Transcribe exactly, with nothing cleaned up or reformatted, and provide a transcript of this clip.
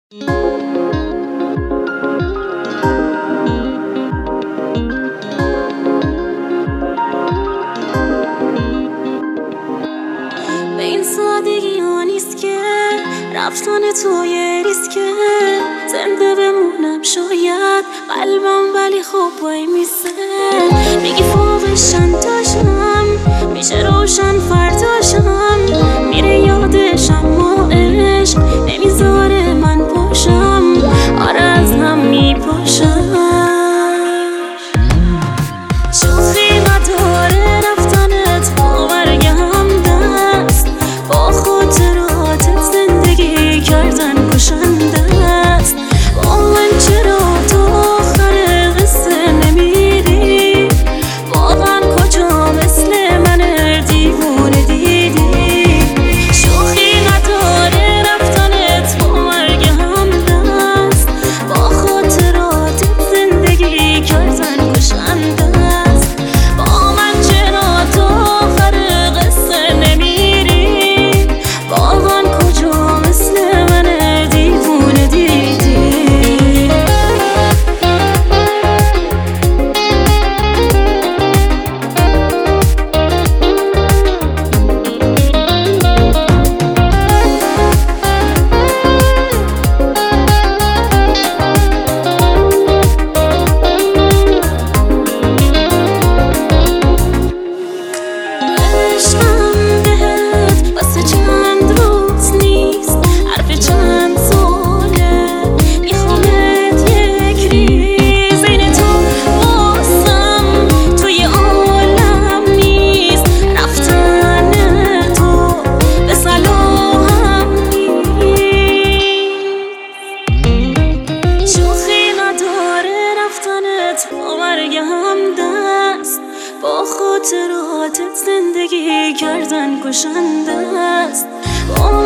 به این سادگی ها نیست که رفتن تو یه ریسکه، زنده بمونم شاید قلبم ولی خب وای میسه. میگی فوقشم تاشم میشه روشن فرداشم، میره یادشم ما عشق نمیذاره من پاشم، آره از هم میپاشم. شوخی نداره رفتنت باورگم دست، با خاطراتت زندگی کردن کشنده است. با من چرا تا آخر قصه نمیری؟ واقعا کجا مثل من دیوونه دیدی؟ شوخی نداره رفتنت باورگم دست، با خاطراتت زندگی کردن کشنده. باورگم دست، با خاطراتت زندگی کردن کشنده است.